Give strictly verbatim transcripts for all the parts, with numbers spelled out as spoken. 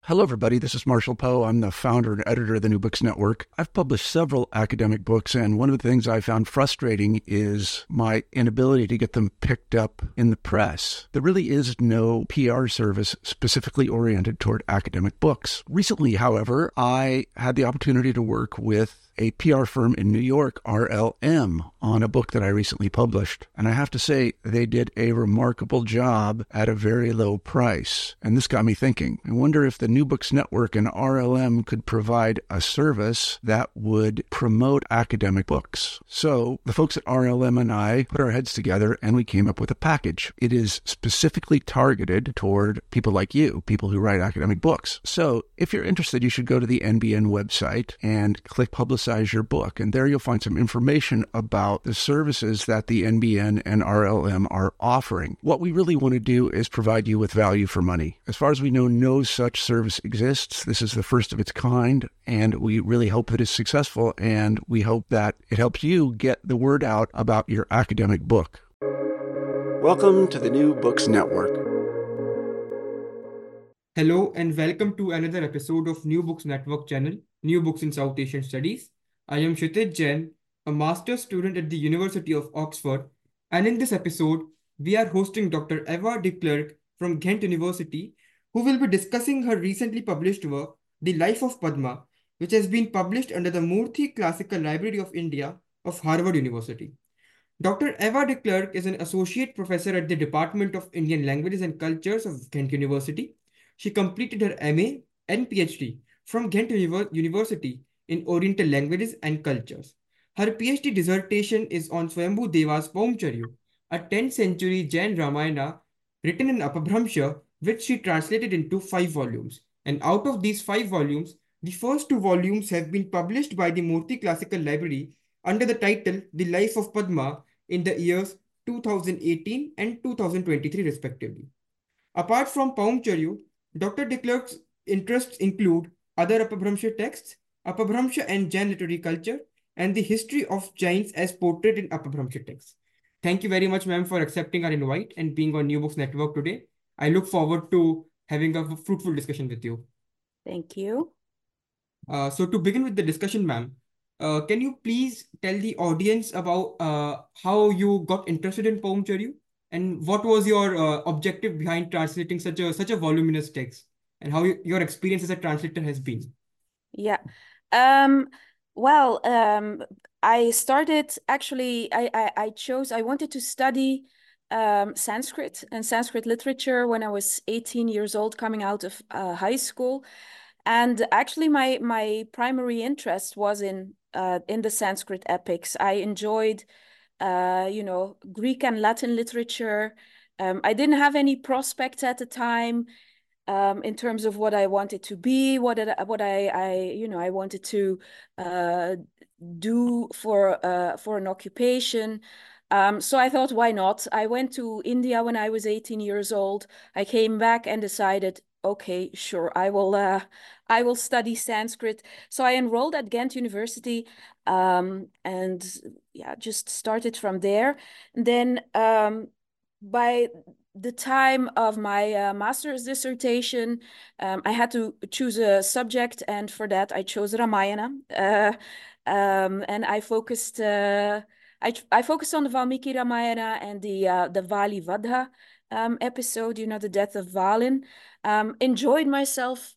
Hello, everybody. This is Marshall Poe. I'm the founder and editor of the New Books Network. I've published several academic books, and one of the things I found frustrating is my inability to get them picked up in the press. There really is no P R service specifically oriented toward academic books. Recently, however, I had the opportunity to work with a P R firm in New York, R L M, on a book that I recently published. And I have to say, they did a remarkable job at a very low price. And this got me thinking. I wonder if the New Books Network and R L M could provide a service that would promote academic books. So the folks at R L M and I put our heads together and we came up with a package. It is specifically targeted toward people like you, people who write academic books. So if you're interested, you should go to the N B N website and click Publicize your book. And there you'll find some information about the services that the N B N and R L M are offering. What we really want to do is provide you with value for money. As far as we know, no such service exists. This is the first of its kind, and we really hope that it's successful, and we hope that it helps you get the word out about your academic book. Welcome to the New Books Network. Hello and welcome to another episode of New Books Network channel, New Books in South Asian Studies. I am Kshitij Jain, a master's student at the University of Oxford, and in this episode, we are hosting Doctor Eva de Klerk from Ghent University, who will be discussing her recently published work, The Life of Padma, which has been published under the Murthy Classical Library of India of Harvard University. Doctor Eva de Klerk is an associate professor at the Department of Indian Languages and Cultures of Ghent University. She completed her M A and PhD from Ghent University in Oriental Languages and Cultures. Her PhD dissertation is on Swayambhu Deva's Paumcharyu, a tenth century Jain Ramayana written in Apabhramsha, which she translated into five volumes. And out of these five volumes, the first two volumes have been published by the Murthy Classical Library under the title The Life of Padma in the years two thousand eighteen and two thousand twenty-three respectively. Apart from Paumcharyu, Doctor de Klerk's interests include other Apabhramsha texts, Apabhramsha and Jain literary culture, and the history of Jains as portrayed in Apabhramsha texts. Thank you very much, ma'am, for accepting our invite and being on New Books Network today. I look forward to having a fruitful discussion with you. Thank you. Uh, so to begin with the discussion, ma'am, uh, can you please tell the audience about uh, how you got interested in Paumcharyu? And what was your uh, objective behind translating such a such a voluminous text, and how you, your experience as a translator has been? Yeah. Um, well, um, I started actually, I, I, I chose, I wanted to study um, Sanskrit and Sanskrit literature when I was eighteen years old, coming out of uh, high school. And actually, my, my primary interest was in, uh, in the Sanskrit epics. I enjoyed uh, you know, Greek and Latin literature. Um, I didn't have any prospects at the time um, in terms of what I wanted to be, what did I, what I, I, you know, I wanted to uh, do for uh, for an occupation. Um, so I thought, why not? I went to India when I was eighteen years old. I came back and decided, okay, sure, I will, uh, I will study Sanskrit. So I enrolled at Ghent University, um, and yeah, just started from there. And then um, by the time of my uh, master's dissertation, um, I had to choose a subject, and for that I chose Ramayana, uh, um, and I focused. Uh, I, I focused on the Valmiki Ramayana and the uh, the Vali Vadha um, episode, you know, the death of Valin. Um, enjoyed myself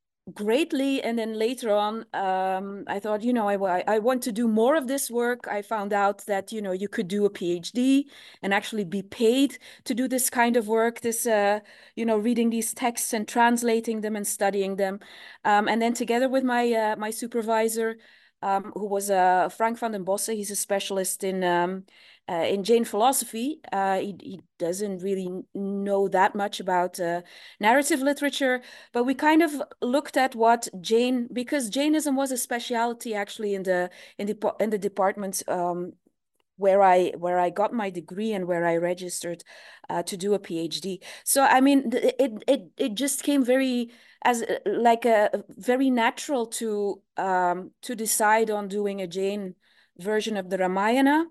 greatly, and then later on um, I thought, you know, I, I want to do more of this work. I found out that, you know, you could do a PhD and actually be paid to do this kind of work, this uh, you know, reading these texts and translating them and studying them, um, and then together with my uh, my supervisor, um, who was uh, Frank van den Bosse. He's a specialist in um, uh, in Jain philosophy. Uh, he, he doesn't really know that much about uh, narrative literature, but we kind of looked at what Jain, because Jainism was a specialty actually in the in the in the department um, where I where I got my degree and where I registered uh, to do a PhD. So I mean, it it it just came very as like a very natural to um, to decide on doing a Jain version of the Ramayana.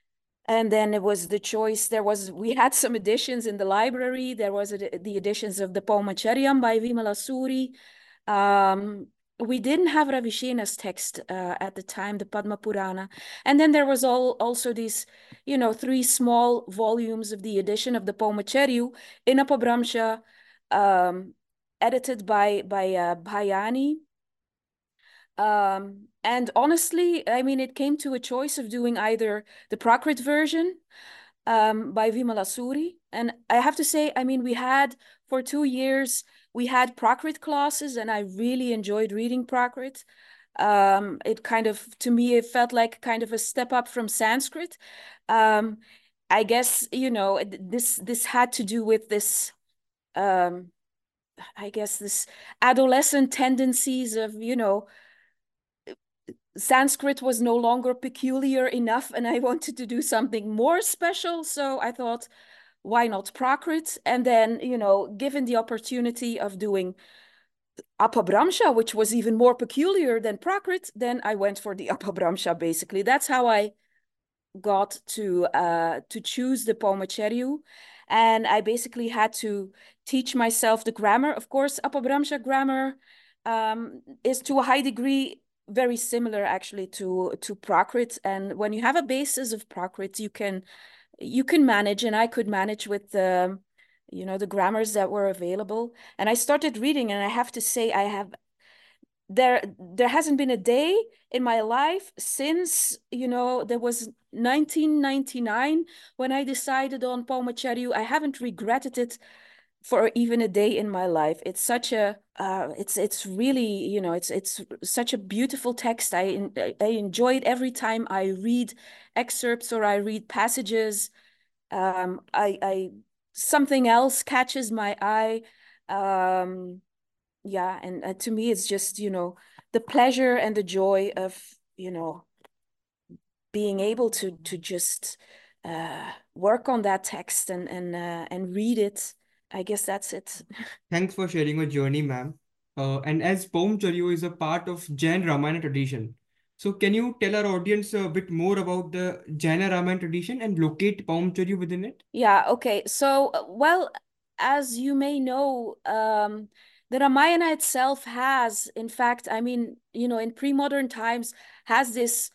And then it was the choice. There was, we had some editions in the library. There was a, the editions of the Paumacharyam by Vimala Suri. Um, we didn't have Ravishena's text uh, at the time, the Padma Purana. And then there was all also these, you know, three small volumes of the edition of the Paumacharyu in Apabhramsha, um, edited by, by uh, Bhayani. Um, and honestly, I mean, it came to a choice of doing either the Prakrit version um, by Vimala Suri. And I have to say, I mean, we had for two years, we had Prakrit classes, and I really enjoyed reading Prakrit. Um, it kind of, to me, it felt like kind of a step up from Sanskrit. Um, I guess, you know, this this had to do with this, um, I guess, this adolescent tendencies of, you know, Sanskrit was no longer peculiar enough, and I wanted to do something more special. So I thought, why not Prakrit? And then, you know, given the opportunity of doing Apabhramsha, which was even more peculiar than Prakrit, then I went for the Apabhramsha, basically. That's how I got to uh, to choose the Paumacharyu. And I basically had to teach myself the grammar. Of course, Apabhramsha grammar um, is to a high degree very similar actually to to Prakrit. And when you have a basis of Prakrit, you can you can manage, and I could manage with the you know the grammars that were available. And I started reading, and I have to say I have there there hasn't been a day in my life since you know there was nineteen ninety-nine when I decided on Paumacharyu. I haven't regretted it for even a day in my life. It's such a uh, it's it's really you know it's it's such a beautiful text. I I enjoy it every time I read excerpts or I read passages. Um, I I something else catches my eye. Um, yeah, and uh, to me, it's just you know the pleasure and the joy of you know being able to to just uh, work on that text and and uh, and read it. I guess that's it. Thanks for sharing your journey, ma'am. Uh, and as Paumacharyu is a part of Jain Ramayana tradition, so can you tell our audience a bit more about the Jaina Ramayana tradition and locate Paumacharyu within it? Yeah, okay. So, uh, well, as you may know, um, the Ramayana itself has, in fact, I mean, you know, in pre-modern times, has this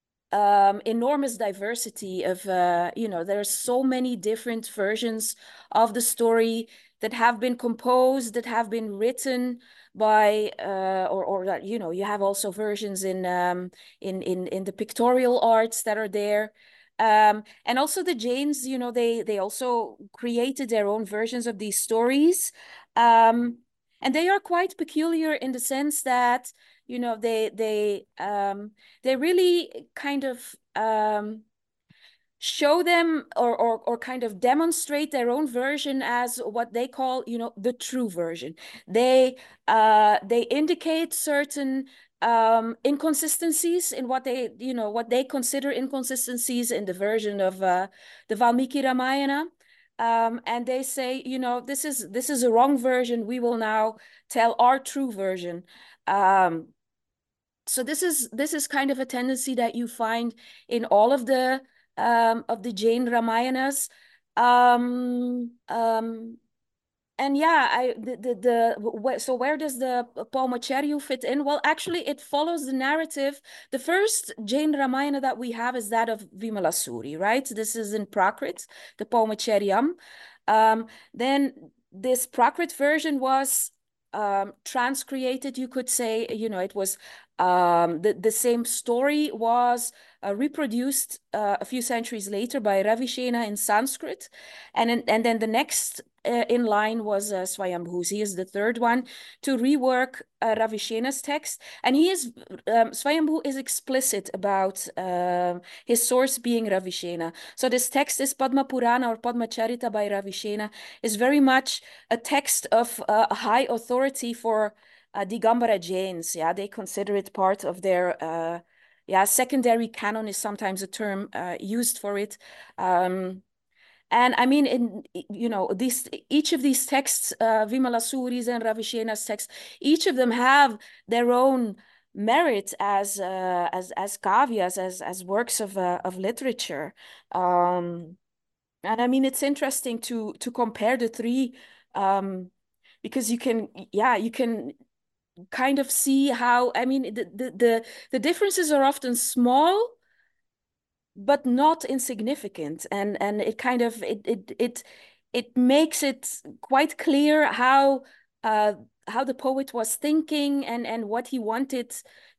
um, enormous diversity of, uh, you know, there are so many different versions of the story that have been composed, that have been written by, uh, or, or that, you know, you have also versions in, um, in, in, in the pictorial arts that are there. Um, and also the Jains, you know, they, they also created their own versions of these stories. Um, and they are quite peculiar in the sense that, you know, they, they, um, they really kind of um, show them or, or or kind of demonstrate their own version as what they call, you know, the true version. They uh, they indicate certain um, inconsistencies in what they, you know, what they consider inconsistencies in the version of uh, the Valmiki Ramayana. Um, and they say, you know, this is this is a wrong version. We will now tell our true version. Um, so this is this is kind of a tendency that you find in all of the um, of the Jain Ramayanas. Um, um, and yeah, I the the, the so where does the Paumacharyu fit in? Well, actually, it follows the narrative. The first Jain Ramayana that we have is that of Vimala Suri, right? This is in Prakrit, the Paumacharyam. Um, then this Prakrit version was um, transcreated, you could say. You know, it was um, the the same story was uh, reproduced uh, a few centuries later by Ravishena in Sanskrit, and in, and then the next uh, in line was uh, Swayambhu. He is the third one to rework uh, Ravishena's text, and he is um, Swayambhu is explicit about uh, his source being Ravishena. So this text is Padma Purana or Padma Charita by Ravishena, is very much a text of uh, high authority for uh, Digambara Jains. Yeah, they consider it part of their uh, yeah, secondary canon is sometimes a term uh, used for it. Um, and I mean, in you know, these each of these texts, uh, Vimala Suri's and Ravishena's texts, each of them have their own merit as uh, as as kavyas, as as works of uh, of literature. Um, and I mean, it's interesting to to compare the three, um, because you can, yeah, you can kind of see how, I mean, the, the, the, the differences are often small, but not insignificant. And, and it kind of, it, it, it, it makes it quite clear how, uh, how the poet was thinking and, and what he wanted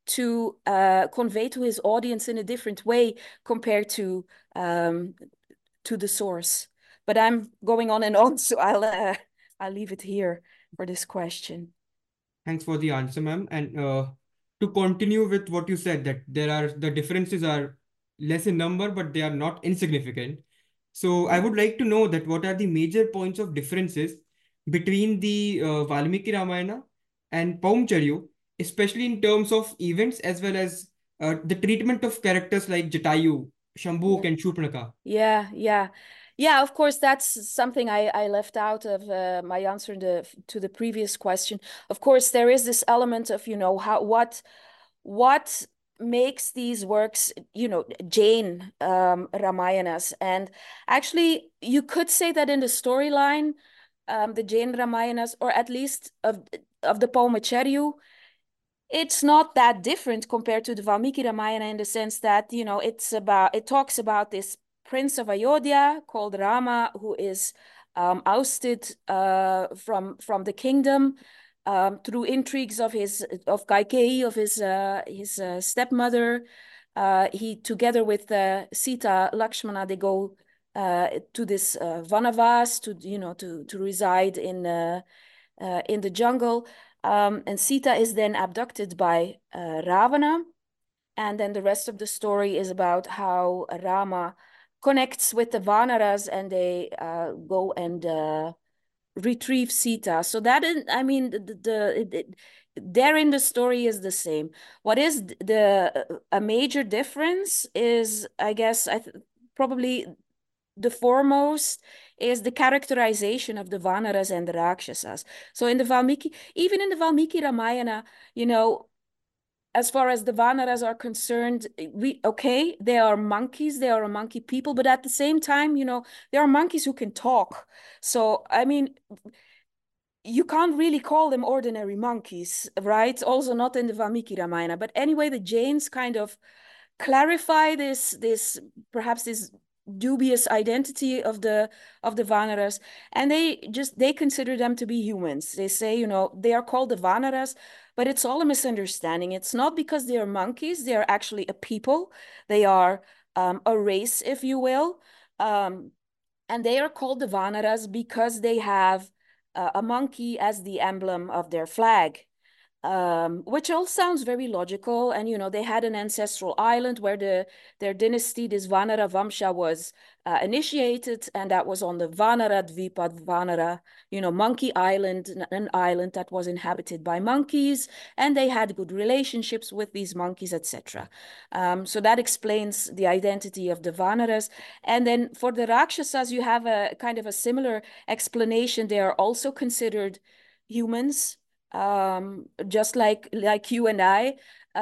to uh, convey to his audience in a different way compared to um, to the source. But I'm going on and on, so I'll uh, I'll leave it here for this question. Thanks for the answer, ma'am. And uh, to continue with what you said, that there are the differences are less in number, but they are not insignificant. So I would like to know that what are the major points of differences between the uh, Valmiki Ramayana and Paumcharyu, especially in terms of events as well as uh, the treatment of characters like Jatayu, Shambhuk, Yeah. and Shurpanakha. Yeah, yeah. Yeah, of course, that's something I, I left out of uh, my answer the, to the previous question. Of course, there is this element of, you know, how what what makes these works, you know, Jain um, Ramayanas. And actually, you could say that in the storyline, um, the Jain Ramayanas, or at least of of the Paumacharyu, it's not that different compared to the Valmiki Ramayana in the sense that, you know, it's about, it talks about this prince of Ayodhya called Rama who is um, ousted uh, from from the kingdom um, through intrigues of his of Kaikeyi, of his uh, his uh, stepmother. Uh, he together with uh, Sita Lakshmana, they go uh, to this uh, Vanavas to you know to to reside in uh, uh, in the jungle. Um, and Sita is then abducted by uh, Ravana. And then the rest of the story is about how Rama connects with the Vanaras and they uh, go and uh, retrieve Sita. So that is, I mean, the, the it, it, therein the story is the same. What is the a major difference is, I guess, I th probably the foremost is the characterization of the Vanaras and the Rakshasas. So in the Valmiki, even in the Valmiki Ramayana, you know, as far as the Vanaras are concerned, we okay, they are monkeys, they are a monkey people, but at the same time, you know, they are monkeys who can talk. So I mean, you can't really call them ordinary monkeys, right? Also not in the Valmiki Ramayana. But anyway, the Jains kind of clarify this, this perhaps this dubious identity of the of the Vanaras, and they just they consider them to be humans. They say, you know, they are called the Vanaras, but it's all a misunderstanding. It's not because they are monkeys, they are actually a people. They are um, a race, if you will. Um, and they are called the Vanaras because they have uh, a monkey as the emblem of their flag. Um, which all sounds very logical. And, you know, they had an ancestral island where the their dynasty, this Vanara Vamsha, was uh, initiated, and that was on the Vanara Dvipa, Vanara, you know, Monkey Island, an island that was inhabited by monkeys, and they had good relationships with these monkeys, et cetera. Um, so that explains the identity of the Vanaras. And then for the Rakshasas, you have a kind of a similar explanation. They are also considered humans, um, just like like you and I.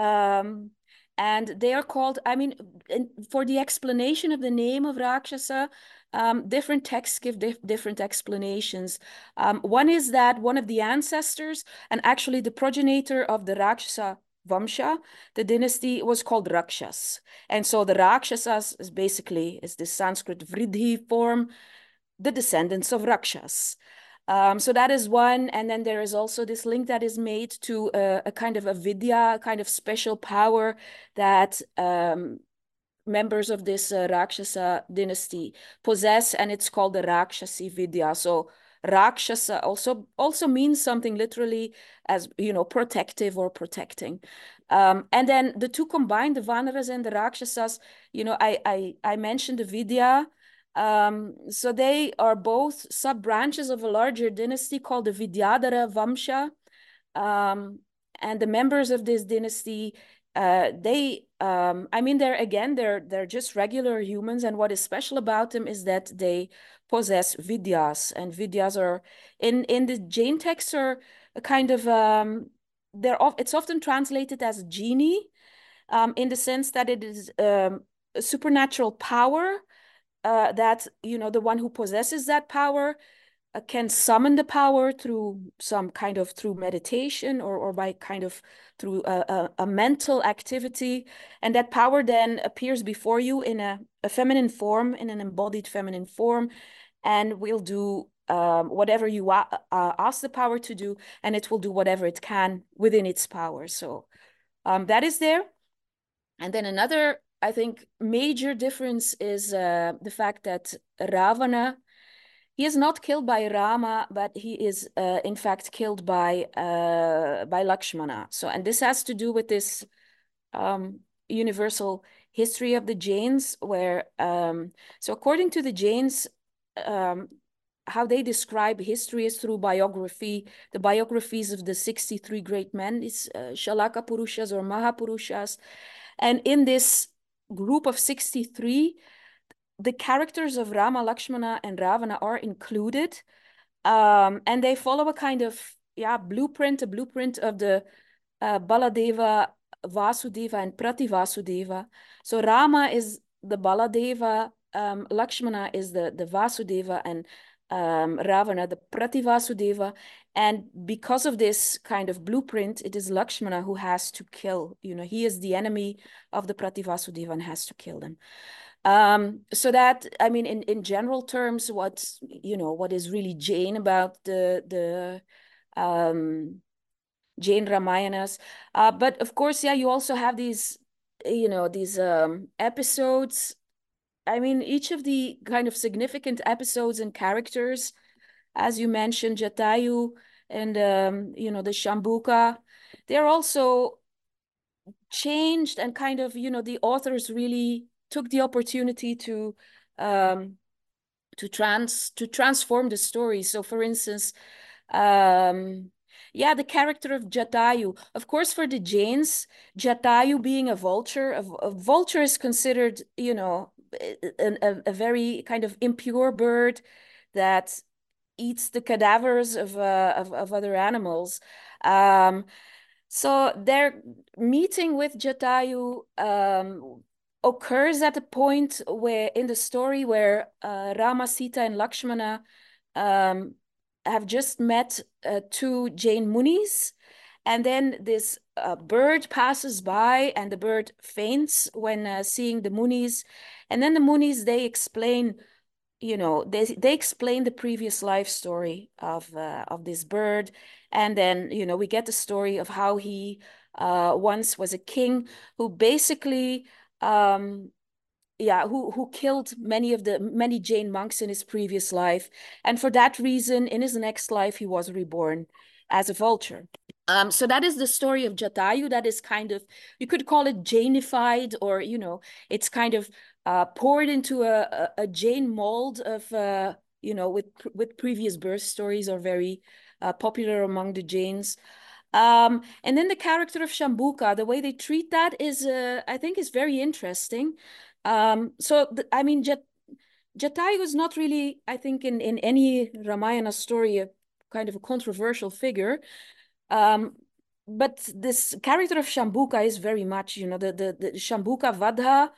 Um, and they are called, I mean, for the explanation of the name of Rakshasa, um, different texts give dif different explanations. Um, one is that one of the ancestors, and actually the progenitor of the Rakshasa Vamsha, the dynasty, was called Rakshas. And so the Rakshasas is basically, is the Sanskrit Vridhi form, the descendants of Rakshas. Um, so that is one. And then there is also this link that is made to a, a kind of a vidya, a kind of special power that um, members of this uh, Rakshasa dynasty possess, and it's called the Rakshasi Vidya. So Rakshasa also also means something literally as, you know, protective or protecting. Um, and then the two combined, the Vanaras and the Rakshasas, you know, I, I, I mentioned the Vidya. Um, so they are both sub-branches of a larger dynasty called the Vidyadhara Vamsha. Um, and the members of this dynasty, uh, they, um, I mean, they're, again, they're, they're just regular humans. And what is special about them is that they possess Vidyas. And Vidyas are, in, in the Jain texts, are a kind of, um, they're of, it's often translated as genie, um, in the sense that it is um, a supernatural power, uh, that, you know, the one who possesses that power uh, can summon the power through some kind of through meditation or, or by kind of through a, a, a mental activity. And that power then appears before you in a, a feminine form, in an embodied feminine form, and will do um, whatever you uh, ask the power to do, and it will do whatever it can within its power. So um, that is there. And then another, I think, major difference is uh, the fact that Ravana, he is not killed by Rama, but he is uh, in fact killed by uh, by Lakshmana. So, and this has to do with this um, universal history of the Jains, where um, so according to the Jains, um, how they describe history is through biography. The biographies of the sixty-three great men is uh, Shalaka Purushas or Mahapurushas, and in this group of sixty-three, the characters of Rama, Lakshmana, and Ravana are included, um, and they follow a kind of yeah blueprint, a blueprint of the uh, Baladeva, Vasudeva, and Prativasudeva. So Rama is the Baladeva, um, Lakshmana is the the Vasudeva, and um, Ravana the Prativasudeva. And because of this kind of blueprint, it is Lakshmana who has to kill. You know, he is the enemy of the Prativasudeva and has to kill them. Um, so that, I mean, in, in general terms, what, you know, what is really Jain about the, the um, Jain Ramayanas. Uh, but of course, yeah, you also have these, you know, these um, episodes. I mean, each of the kind of significant episodes and characters, as you mentioned, Jatayu and, um, you know, the Shambuka, they're also changed and kind of, you know, the authors really took the opportunity to um, to trans to transform the story. So, for instance, um, yeah, the character of Jatayu. Of course, for the Jains, Jatayu being a vulture, a, a vulture is considered, you know, a, a, a very kind of impure bird that eats the cadavers of uh, of, of other animals. Um, so their meeting with Jatayu um, occurs at a point where in the story where uh, Rama, Sita, and Lakshmana um, have just met uh, two Jain Munis, and then this uh, bird passes by, and the bird faints when uh, seeing the Munis, and then the Munis, they explain, you know, they they explain the previous life story of uh, of this bird, and then, you know, we get the story of how he uh, once was a king who basically um, yeah, who who killed many of the many Jain monks in his previous life, and for that reason, in his next life, he was reborn as a vulture. Um, so that is the story of Jatayu. That is kind of, you could call it Jainified, or, you know, it's kind of uh, poured into a, a, a Jain mold of, uh, you know, with with previous birth stories are very uh, popular among the Jains. Um, and then the character of Shambuka, the way they treat that is, uh, I think, is very interesting. Um, so, the, I mean, Jat Jatayu is not really, I think, in, in any Ramayana story, a kind of a controversial figure. Um, but this character of Shambuka is very much, you know, the, the, the Shambuka Vadha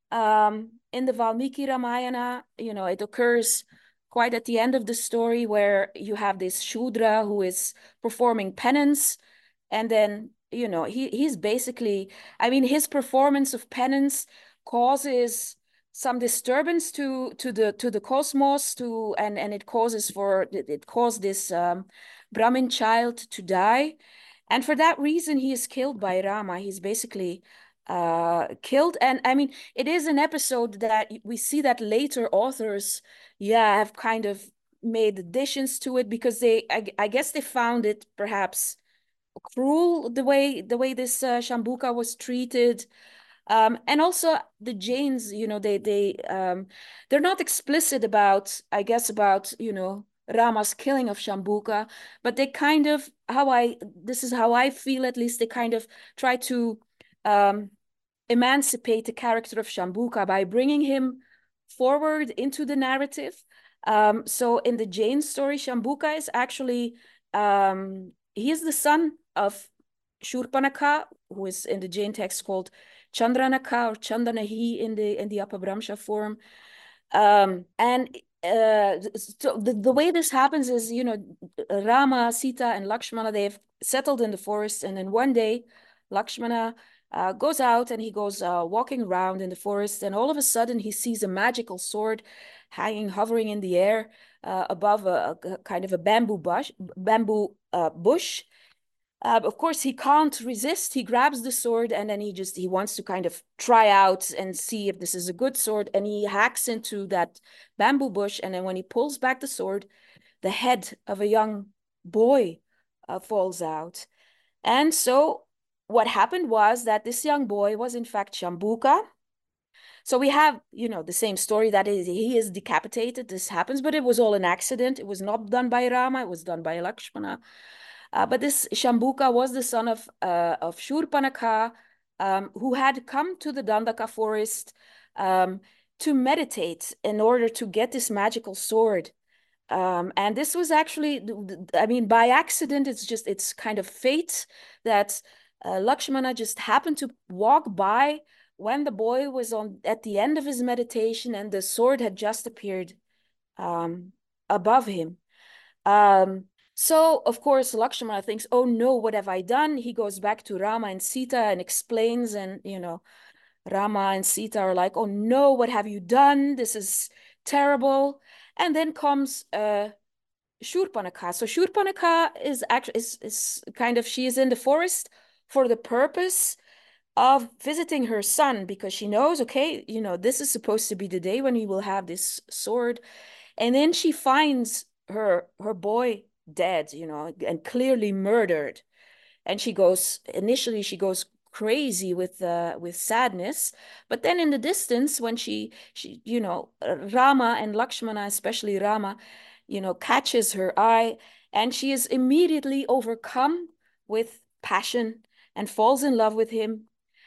um, in the Valmiki Ramayana, you know, it occurs quite at the end of the story where you have this Shudra who is performing penance. And then, you know, he he's basically, I mean, his performance of penance causes some disturbance to to the to the cosmos, to and and it causes for it, it caused this um, Brahmin child to die, and for that reason he is killed by Rama. He's basically uh, killed, and I mean, it is an episode that we see that later authors, yeah, have kind of made additions to it because they, I, I guess, they found it perhaps cruel the way the way this uh, Shambuka was treated. Um, and also the Jains, you know, they they um, they're not explicit about, I guess, about, you know, Rama's killing of Shambuka, but they kind of, how I this is how I feel, at least, they kind of try to um, emancipate the character of Shambuka by bringing him forward into the narrative. Um, so in the Jain story, Shambuka is actually um, he is the son of Shurpanakha, who is in the Jain text called Chandranakha or Chandanahi in the in the Apabhramsha form. Um, and uh, so the, the way this happens is, you know, Rama, Sita, and Lakshmana, they've settled in the forest. And then one day, Lakshmana uh, goes out and he goes uh, walking around in the forest. And all of a sudden, he sees a magical sword hanging, hovering in the air uh, above a, a kind of a bamboo bush, bamboo uh, bush. Uh, of course, he can't resist. He grabs the sword and then he just, he wants to kind of try out and see if this is a good sword. And he hacks into that bamboo bush. And then when he pulls back the sword, the head of a young boy uh, falls out. And so what happened was that this young boy was in fact Shambuka. So we have, you know, the same story that is, he is decapitated. This happens, but it was all an accident. It was not done by Rama. It was done by Lakshmana. Uh, but this Shambuka was the son of, uh, of Shurpanakha, um, who had come to the Dandaka forest um, to meditate in order to get this magical sword. Um, and this was actually, I mean, by accident, it's just, it's kind of fate that uh, Lakshmana just happened to walk by when the boy was on at the end of his meditation and the sword had just appeared um, above him. Um, so, of course, Lakshmana thinks, oh no, what have I done? He goes back to Rama and Sita and explains, and, you know, Rama and Sita are like, oh no, what have you done? This is terrible. And then comes uh, Shurpanakha. So Shurpanakha is actually is, is kind of, she is in the forest for the purpose of visiting her son because she knows, okay, you know, this is supposed to be the day when he will have this sword. And then she finds her her boy dead, you know, and clearly murdered. And she goes, initially she goes crazy with uh, with sadness, but then in the distance when she she you know, Rama and Lakshmana, especially Rama, you know, catches her eye and she is immediately overcome with passion and falls in love with him.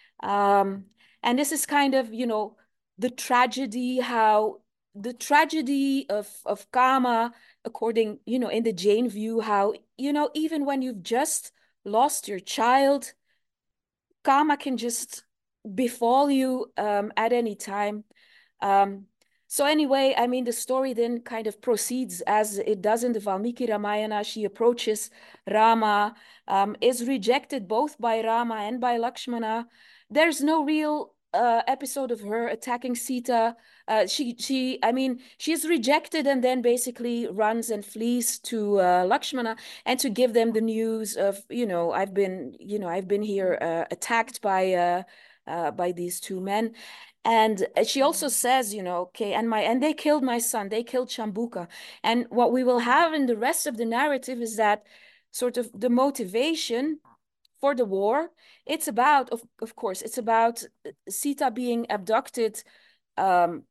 Um, and this is kind of, you know, the tragedy, how the tragedy of, of karma, according, you know, in the Jain view, how, you know, even when you've just lost your child, karma can just befall you um, at any time. Um, so anyway, I mean, the story then kind of proceeds as it does in the Valmiki Ramayana. She approaches Rama, um, is rejected both by Rama and by Lakshmana. There's no real uh, episode of her attacking Sita. Uh, she, she, I mean, she is rejected and then basically runs and flees to uh, Lakshmana and to give them the news of, you know, I've been, you know, I've been here uh, attacked by, uh, uh, by these two men. And she also says, you know, okay, and my and they killed my son, they killed Shambuka. And what we will have in the rest of the narrative is that sort of the motivation for the war. It's about, of, of course, it's about Sita being abducted um,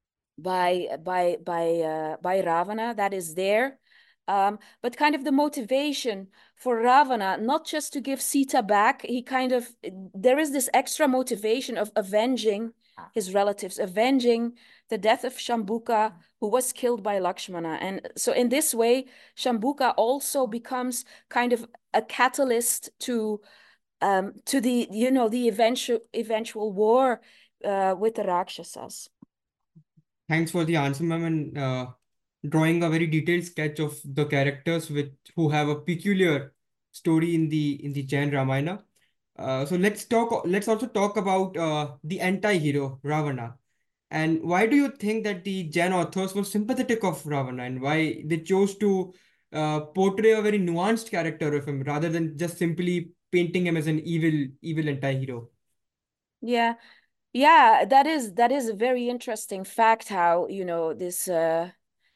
by by by uh, by Ravana. That is there. Um, but kind of the motivation for Ravana, not just to give Sita back, he kind of, there is this extra motivation of avenging his relatives, avenging the death of Shambuka, who was killed by Lakshmana. And so in this way, Shambuka also becomes kind of a catalyst to um, to the, you know, the eventual eventual war uh, with the Rakshasas. Thanks for the answer, ma'am, and uh, drawing a very detailed sketch of the characters with who have a peculiar story in the in the Jain Ramayana. Uh, so let's talk. Let's also talk about uh, the anti-hero Ravana, and why do you think that the Jain authors were sympathetic of Ravana, and why they chose to uh, portray a very nuanced character of him rather than just simply painting him as an evil evil anti-hero? Yeah. Yeah, that is that is a very interesting fact how, you know, this uh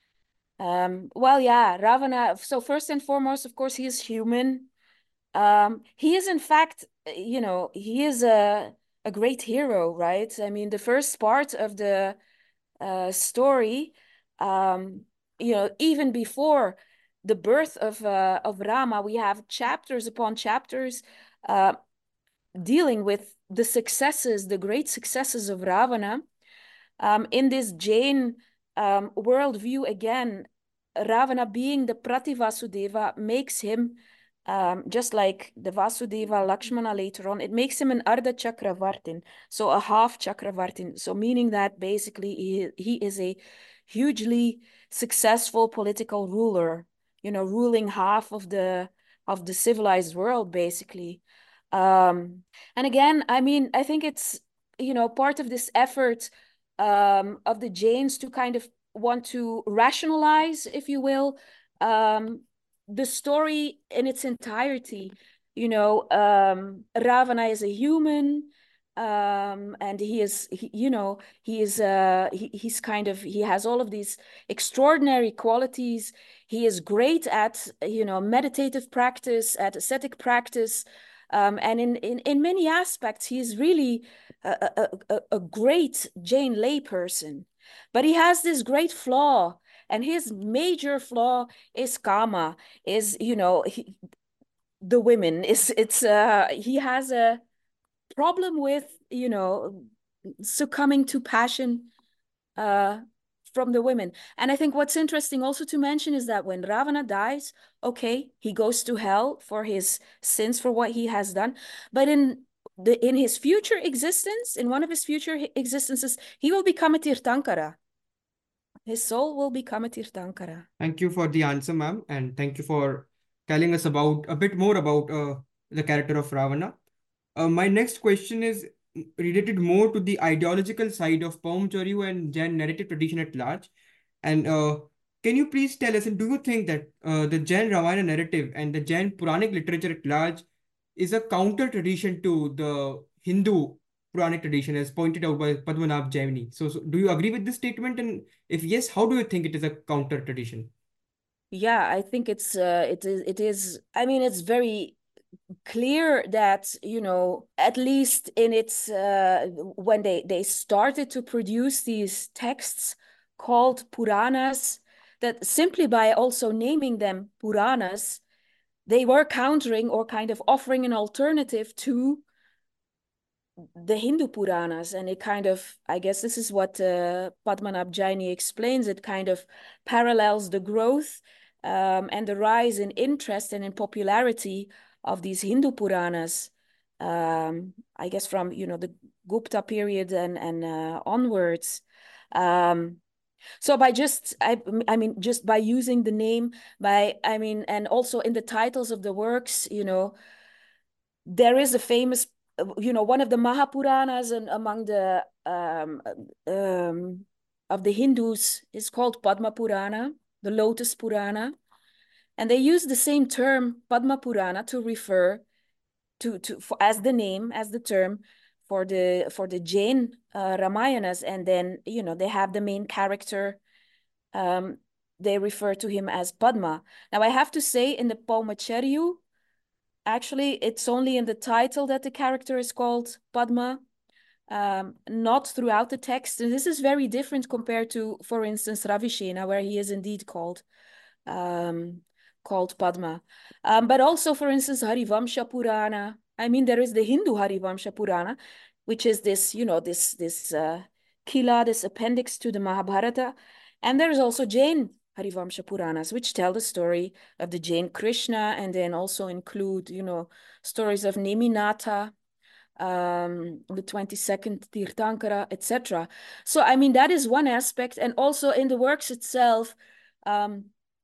um well, yeah, Ravana. So first and foremost, of course, he is human. Um he is in fact, you know, he is a a great hero, right? I mean, the first part of the uh story, um you know, even before the birth of uh of Rama, we have chapters upon chapters uh dealing with the successes, the great successes of Ravana. Um, in this Jain um, worldview, again, Ravana being the Prati Vasudeva makes him, um, just like the Vasudeva Lakshmana later on, it makes him an Ardha Chakravartin, so a half Chakravartin. So meaning that basically he, he is a hugely successful political ruler, you know, ruling half of the of the civilized world, basically. Um, and again, I mean, I think it's, you know, part of this effort um, of the Jains to kind of want to rationalize, if you will, um, the story in its entirety. You know, um, Ravana is a human, um, and he is, he, you know, he is, uh, he, he's kind of, he has all of these extraordinary qualities. He is great at, you know, meditative practice, at ascetic practice. Um, and in, in, in many aspects, he is really a, a, a, a great Jain layperson. But he has this great flaw, and his major flaw is kama, is, you know, he, the women. Is it's uh he has a problem with, you know, succumbing to passion uh from the women. And I think what's interesting also to mention is that when Ravana dies, okay, he goes to hell for his sins, for what he has done. But in the in his future existence, in one of his future existences, he will become a Tirthankara. His soul will become a Tirthankara. Thank you for the answer, ma'am, and thank you for telling us about a bit more about uh, the character of Ravana. Uh, my next question is related more to the ideological side of Paumacharyu and Jain narrative tradition at large. And uh, can you please tell us, and do you think that uh, the Jain Ramayana narrative and the Jain Puranic literature at large is a counter tradition to the Hindu Puranic tradition, as pointed out by Padmanabh Jaimini? So, so, do you agree with this statement? And if yes, how do you think it is a counter tradition? Yeah, I think it's uh, it is it is. I mean, it's very clear that, you know, at least in its uh, when they they started to produce these texts called Puranas, that simply by also naming them Puranas, they were countering or kind of offering an alternative to the Hindu Puranas. And it kind of, I guess this is what uh, Padmanabh Jaini explains, it kind of parallels the growth um, and the rise in interest and in popularity of these Hindu Puranas, um, I guess from, you know, the Gupta period and, and uh, onwards. Um, so by just, I, I mean, just by using the name, by, I mean, and also in the titles of the works, you know, there is a famous, you know, one of the Mahapuranas and among the um, um, of the Hindus is called Padma Purana, the Lotus Purana, and they use the same term Padma Purana to refer to to for, as the name, as the term for the for the Jain uh, Ramayanas, and then, you know, they have the main character. Um, they refer to him as Padma. Now I have to say, in the Paumacharyu, actually, it's only in the title that the character is called Padma, um, not throughout the text. And this is very different compared to, for instance, Ravishena, where he is indeed called um, called Padma. Um, but also, for instance, Harivamsha Purana. I mean, there is the Hindu Harivamsha Purana, which is this, you know, this this uh, Kila, this appendix to the Mahabharata. And there's also Jain Harivamsha Puranas, which tell the story of the Jain Krishna, and then also include, you know, stories of Neminatha, um, the twenty-second Tirthankara, et cetera. So, I mean, that is one aspect. And also in the works itself, um,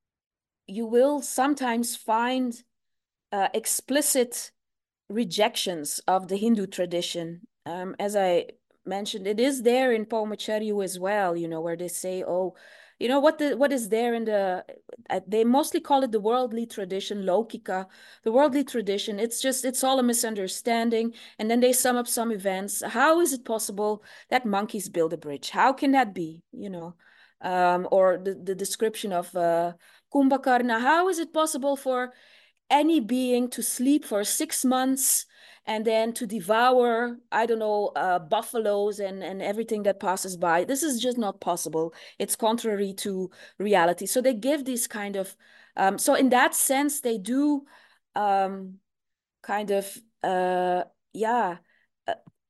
you will sometimes find uh, explicit rejections of the Hindu tradition. Um, as I mentioned, it is there in Paumacharyu as well, you know, where they say, oh, you know, what the what is there in the, uh, they mostly call it the worldly tradition, Lokika, the worldly tradition. It's just, it's all a misunderstanding. And then they sum up some events. How is it possible that monkeys build a bridge? How can that be, you know? Um, or the, the description of uh, Kumbhakarna. How is it possible for any being to sleep for six months and then to devour, I don't know, uh, buffaloes and, and everything that passes by? This is just not possible. It's contrary to reality. So they give these kind of, um, so in that sense, they do um, kind of, uh, yeah, uh,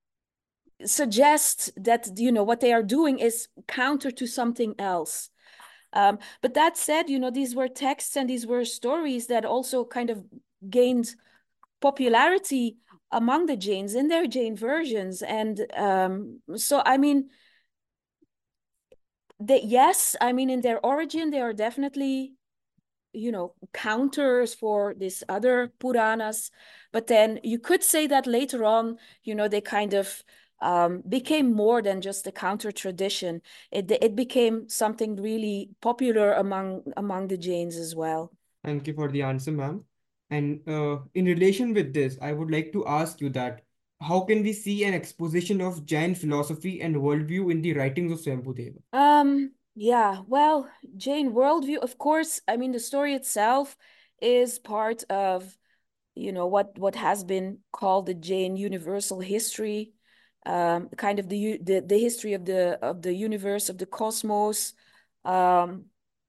suggest that, you know, what they are doing is counter to something else. Um, but that said, you know, these were texts and these were stories that also kind of gained popularity among the Jains in their Jain versions. And um, so, I mean, they, yes, I mean, in their origin, they are definitely, you know, counters for these other Puranas. But then you could say that later on, you know, they kind of um, became more than just a counter tradition. It, it became something really popular among among the Jains as well. Thank you for the answer, ma'am. And uh, in relation with this, I would like to ask you that how can we see an exposition of Jain philosophy and worldview in the writings of Swayambhudeva? Um, yeah, well, Jain worldview, of course, I mean, the story itself is part of, you know, what what has been called the Jain universal history, um, kind of the the the history of the of the universe, of the cosmos. Um,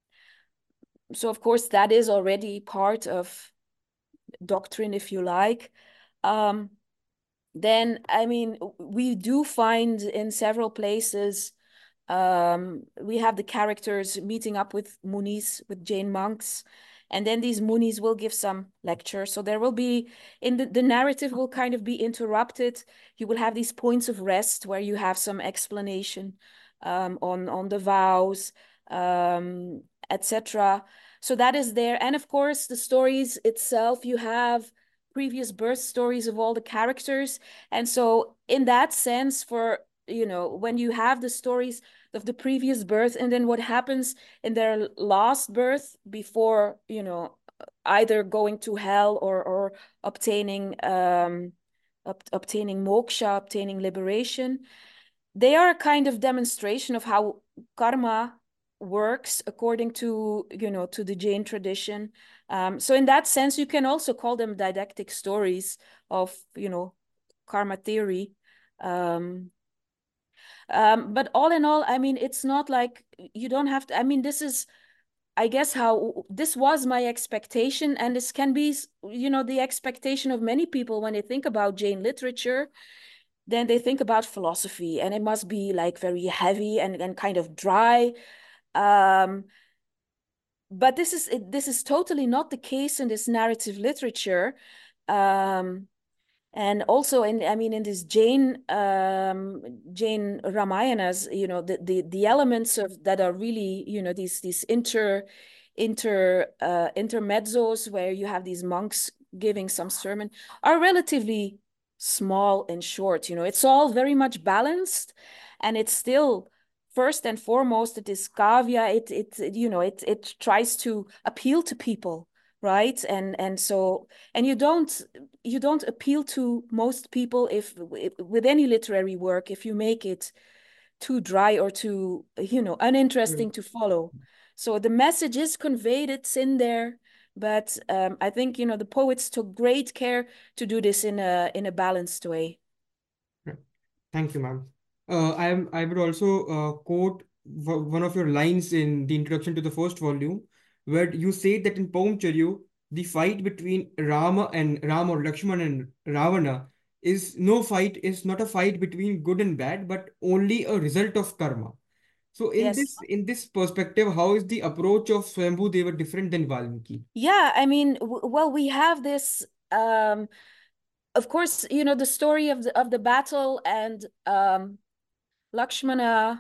so of course that is already part of doctrine, if you like. Um, then I mean, we do find in several places um, we have the characters meeting up with munis, with Jain monks, and then these munis will give some lecture. So there will be, in the, the narrative will kind of be interrupted. You will have these points of rest where you have some explanation um, on, on the vows, um, et cetera. So that is there. And of course, the stories itself, you have previous birth stories of all the characters. And so in that sense, for, you know, when you have the stories of the previous birth and then what happens in their last birth before, you know, either going to hell or or obtaining um ob obtaining moksha, obtaining liberation, they are a kind of demonstration of how karma works according to, you know, to the Jain tradition. Um, so in that sense, you can also call them didactic stories of, you know, karma theory. Um, um, but all in all, I mean, it's not like you don't have to, I mean, this is, I guess, how this was my expectation, and this can be, you know, the expectation of many people when they think about Jain literature. Then they think about philosophy, and it must be like very heavy and, and kind of dry. Um, but this is this is totally not the case in this narrative literature. Um, and also in, I mean, in this Jain um, Jain Ramayanas, you know, the the the elements of that are really, you know, these these inter inter uh, intermezzos where you have these monks giving some sermon are relatively small and short. You know, it's all very much balanced, and it's still first and foremost it is kavya. It it you know it it tries to appeal to people, right? And and so and you don't you don't appeal to most people if, if with any literary work, if you make it too dry or too, you know, uninteresting to follow. So the message is conveyed, it's in there, but um, I think, you know, the poets took great care to do this in a in a balanced way. Right. Thank you, ma'am. Uh, I am. I would also uh, quote w- one of your lines in the introduction to the first volume, where you say that in Paumcharyu, the fight between Rama and Ram or Lakshman and Ravana is no fight, is not a fight between good and bad, but only a result of karma. So in Yes. this in this perspective, how is the approach of Swayambhu Deva different than Valmiki? Yeah, I mean, w- well, we have this um of course, you know, the story of the of the battle and um Lakshmana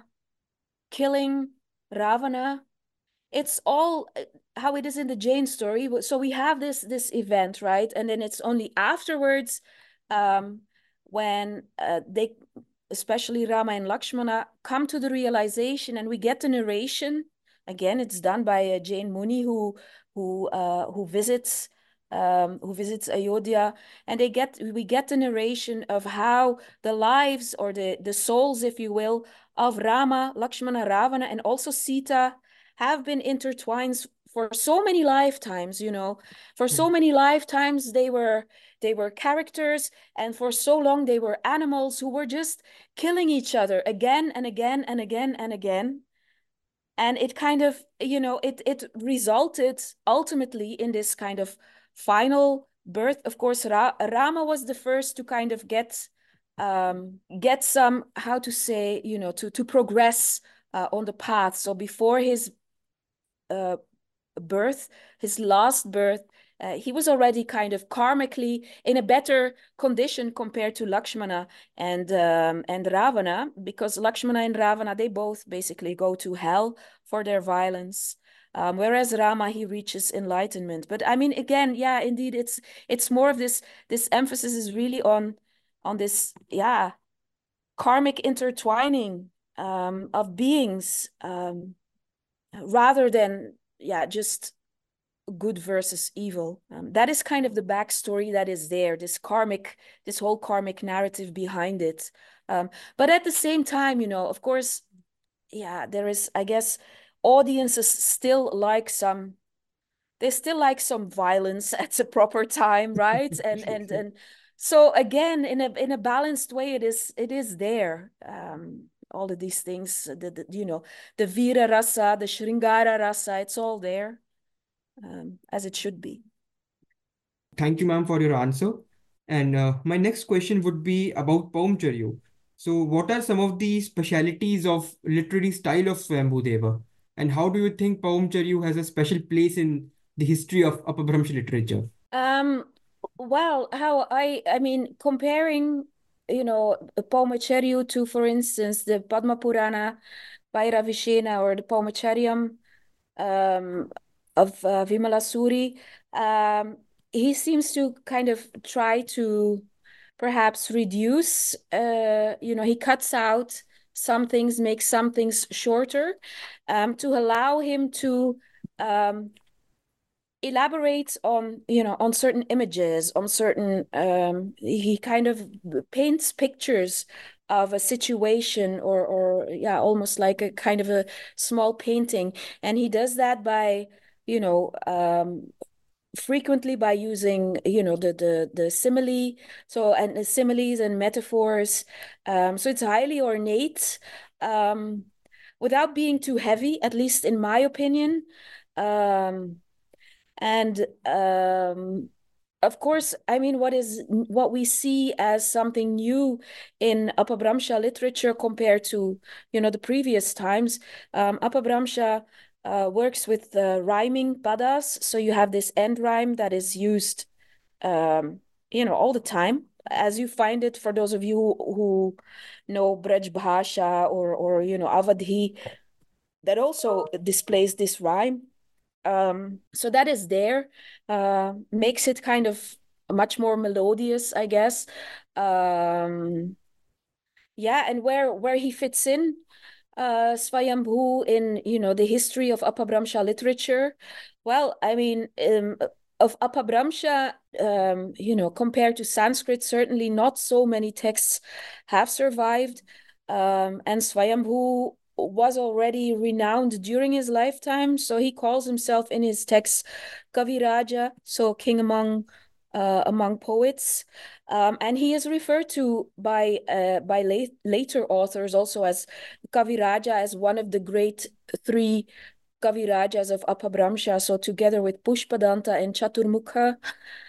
killing Ravana. It's all uh, how it is in the Jain story. So we have this this event, right? And then it's only afterwards um, when uh, they, especially Rama and Lakshmana, come to the realization, and we get the narration. Again, it's done by a Jain Muni who who uh, who visits um, who visits Ayodhya, and they get we get the narration of how the lives or the the souls, if you will, of Rama, Lakshmana, Ravana, and also Sita have been intertwined for so many lifetimes. You know, for so many lifetimes they were they were characters, and for so long they were animals who were just killing each other again and again and again and again. And it kind of, you know, it it resulted ultimately in this kind of final birth. Of course, Ra Rama was the first to kind of get um, get some, how to say, you know, to to progress uh, on the path. So before his uh, birth, his last birth, uh, he was already kind of karmically in a better condition compared to Lakshmana and um, and Ravana, because Lakshmana and Ravana, they both basically go to hell for their violence. Um, whereas Rama, he reaches enlightenment. But I mean, again, yeah, indeed, it's it's more of this this emphasis is really on on this, yeah, karmic intertwining um, of beings, um, rather than, yeah, just good versus evil. Um, that is kind of the backstory that is there, this karmic, this whole karmic narrative behind it. Um, but at the same time, you know, of course, yeah, there is, I guess, audiences still like some, they still like some violence at the proper time, right? And and and so again, in a in a balanced way, it is it is there. Um, all of these things, the, the you know, the Vira rasa, the Shringara rasa, it's all there, um, as it should be. Thank you, ma'am, for your answer. And uh, my next question would be about Paumcharya. So, what are some of the specialities of literary style of Swayambhudeva? And how do you think Paumcharya has a special place in the history of Apabhramsh literature? Um, well, how I I mean, comparing, you know, Paumacharya to, for instance, the Padma Purana by Ravishena or the Paumacharyam um, of uh, Vimala Suri, um, he seems to kind of try to perhaps reduce, uh, you know, he cuts out some things, makes some things shorter, um, to allow him to um, elaborate on, you know, on certain images, on certain, um, he kind of paints pictures of a situation, or or yeah, almost like a kind of a small painting. And he does that by, you know, um, frequently by using, you know, the the the simile, so, and the similes and metaphors. Um, so it's highly ornate, um, without being too heavy, at least in my opinion. Um, and um, of course, I mean, what is what we see as something new in Apabhramsha literature compared to, you know, the previous times. Um, Apabhramsha uh, works with uh, rhyming padas, so you have this end rhyme that is used, um, you know, all the time, as you find it. For those of you who, who know Braj Bhasha, or or you know, Avadhi, that also displays this rhyme. Um, so that is there, uh, makes it kind of much more melodious, I guess. Um, yeah, and where where he fits in, uh, Swayambhu, in, you know, the history of Apabhramsha literature. Well, I mean, um, of Apabhramsha, um, you know, compared to Sanskrit, certainly not so many texts have survived. Um, and Swayambhu was already renowned during his lifetime, so he calls himself in his texts Kaviraja, so king among uh, among poets. Um, and he is referred to by uh, by late, later authors also as Kaviraja, as one of the great three Kavirajas of Apabhramsha, so together with Pushpadanta and Chaturmukha.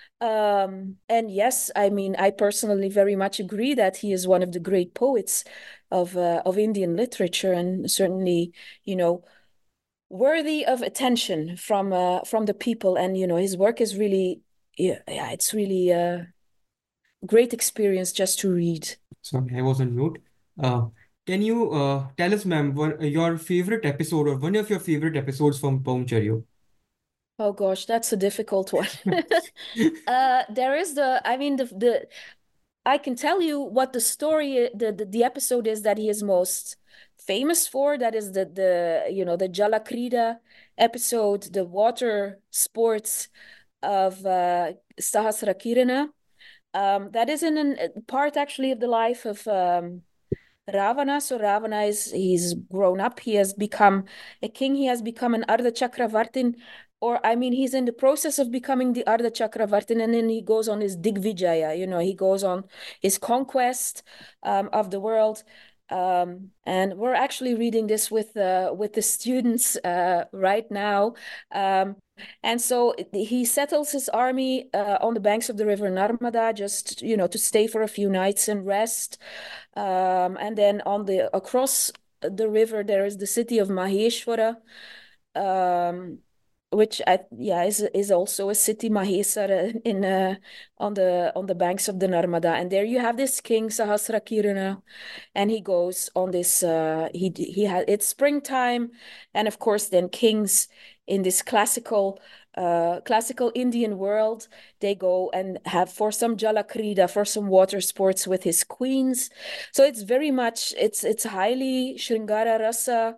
Um, and yes, I mean, I personally very much agree that he is one of the great poets of uh, of Indian literature, and certainly, you know, worthy of attention from uh, from the people. And you know, his work is really, yeah, yeah, it's really a great experience just to read. Sorry, I was on mute. Uh, can you uh, tell us, ma'am, one, your favorite episode or one of your favorite episodes from Paumcharya? Oh gosh, that's a difficult one. uh, there is the, I mean, the the I can tell you what the story, the, the the episode is that he is most famous for. That is the the you know, the Jalakrida episode, the water sports of uh, Sahasrakirana. Um, that is in a part actually of the life of um, Ravana. So Ravana is, he's grown up. He has become a king. He has become an Ardha Chakravartin, or I mean, he's in the process of becoming the Ardha Chakravartin, and then he goes on his Digvijaya. You know, he goes on his conquest um, of the world. Um, and we're actually reading this with uh, with the students uh, right now. Um, and so he settles his army uh, on the banks of the river Narmada, just, you know, to stay for a few nights and rest. Um, and then on the across the river, there is the city of Maheshwara. Um, which I yeah is is also a city, Mahesara, in uh, on the on the banks of the Narmada, and there you have this king Sahasrakirana, and he goes on this. Uh, he he had it's springtime, and of course then kings in this classical uh, classical Indian world, they go and have for some jalakrida, for some water sports with his queens. So it's very much it's it's highly Shringara rasa.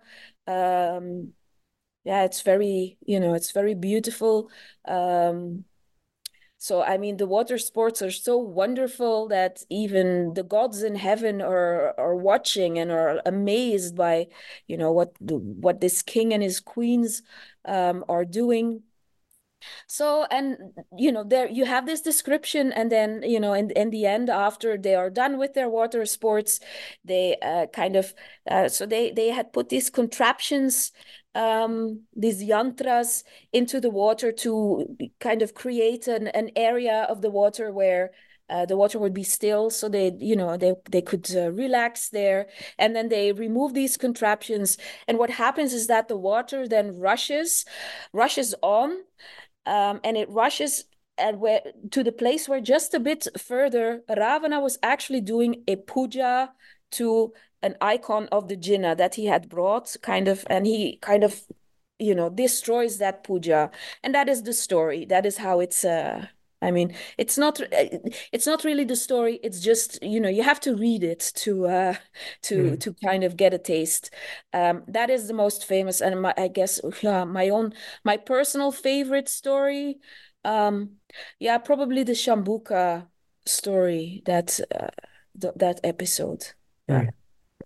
Um, yeah, it's very, you know, it's very beautiful. Um, so I mean, the water sports are so wonderful that even the gods in heaven are are watching and are amazed by, you know, what the, what this king and his queens um, are doing. So, and you know, there you have this description, and then, you know, in, in the end, after they are done with their water sports, they uh, kind of, uh, so they, they had put these contraptions, um, these yantras into the water to kind of create an, an area of the water where uh, the water would be still, so they, you know, they they could uh, relax there, and then they remove these contraptions, and what happens is that the water then rushes, rushes on, um, and it rushes and where to the place where just a bit further Ravana was actually doing a puja to an icon of the Jinnah that he had brought, kind of, and he kind of, you know, destroys that puja, and that is the story. That is how it's. Uh, I mean, it's not it's not really the story. It's just, you know, you have to read it to uh, to Mm. to kind of get a taste. Um, that is the most famous, and my, I guess, yeah, my own my personal favorite story. Um, yeah, probably the Shambuka story. That uh, th that episode. Yeah. Right.